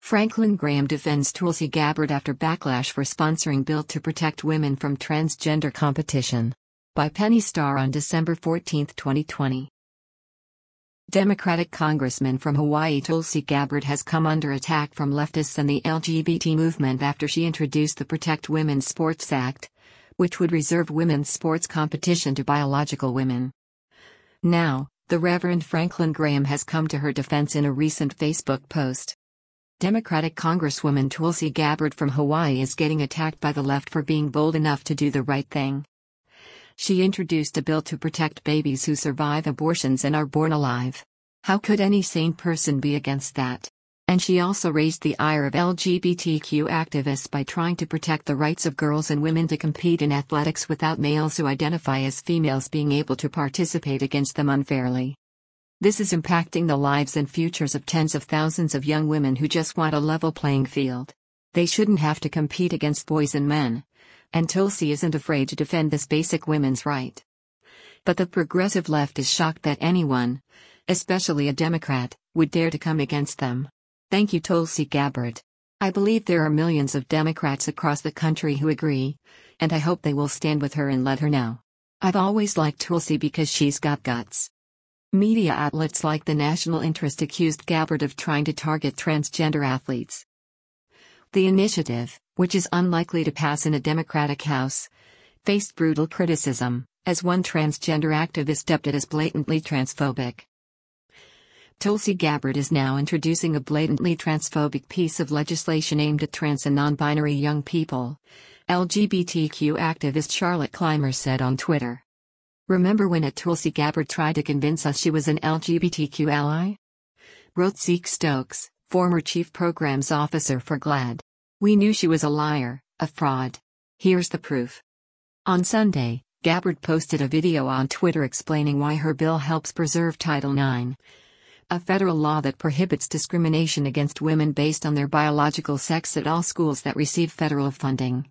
Franklin Graham defends Tulsi Gabbard after backlash for sponsoring bill to protect women from transgender competition. By Penny Starr on December 14, 2020. Democratic Congressman from Hawaii Tulsi Gabbard has come under attack from leftists and the LGBT movement after she introduced the Protect Women's Sports Act, which would reserve women's sports competition to biological women. Now, the Reverend Franklin Graham has come to her defense in a recent Facebook post. Democratic Congresswoman Tulsi Gabbard from Hawaii is getting attacked by the left for being bold enough to do the right thing. She introduced a bill to protect babies who survive abortions and are born alive. How could any sane person be against that? And she also raised the ire of LGBTQ activists by trying to protect the rights of girls and women to compete in athletics without males who identify as females being able to participate against them unfairly. This is impacting the lives and futures of tens of thousands of young women who just want a level playing field. They shouldn't have to compete against boys and men. And Tulsi isn't afraid to defend this basic women's right. But the progressive left is shocked that anyone, especially a Democrat, would dare to come against them. Thank you, Tulsi Gabbard. I believe there are millions of Democrats across the country who agree, and I hope they will stand with her and let her know. I've always liked Tulsi because she's got guts. Media outlets like The National Interest accused Gabbard of trying to target transgender athletes. The initiative, which is unlikely to pass in a Democratic House, faced brutal criticism, as one transgender activist dubbed it as blatantly transphobic. Tulsi Gabbard is now introducing a blatantly transphobic piece of legislation aimed at trans and non-binary young people, LGBTQ activist Charlotte Clymer said on Twitter. Remember when Tulsi Gabbard tried to convince us she was an LGBTQ ally? Wrote Zeke Stokes, former chief programs officer for GLAAD. We knew she was a liar, a fraud. Here's the proof. On Sunday, Gabbard posted a video on Twitter explaining why her bill helps preserve Title IX, a federal law that prohibits discrimination against women based on their biological sex at all schools that receive federal funding.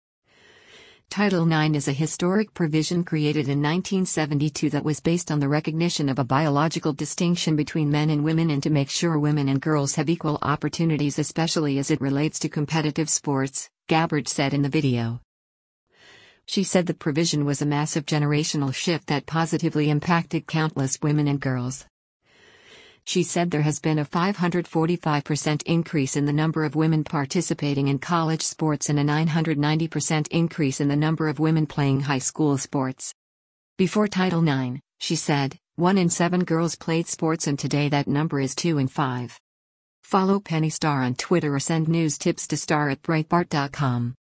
Title IX is a historic provision created in 1972 that was based on the recognition of a biological distinction between men and women and to make sure women and girls have equal opportunities, especially as it relates to competitive sports, Gabbard said in the video. She said the provision was a massive generational shift that positively impacted countless women and girls. She said there has been a 545% increase in the number of women participating in college sports and a 990% increase in the number of women playing high school sports. Before Title IX, she said, 1 in 7 girls played sports and today that number is 2 in 5. Follow Penny Starr on Twitter or send news tips to star@breitbart.com.